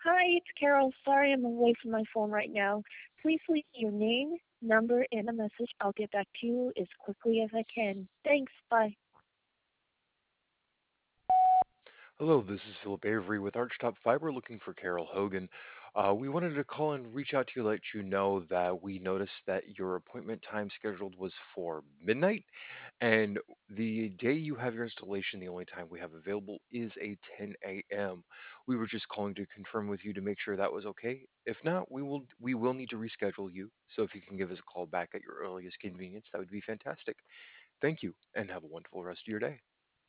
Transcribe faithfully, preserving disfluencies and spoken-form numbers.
Hi, it's Carol. Sorry I'm away from my phone right now. Please leave your name, number, and a message. I'll get back to you as quickly as I can. Thanks. Bye. Hello, this is Philip Avery with Archtop Fiber looking for Carol Hogan. Uh, we wanted to call and reach out to you, let you know that we noticed that your appointment time scheduled was for midnight, and the day you have your installation, the only time we have available is a ten a m. We were just calling to confirm with you to make sure that was okay. If not, we will we will need to reschedule you. So if you can give us a call back at your earliest convenience, that would be fantastic. Thank you, and have a wonderful rest of your day.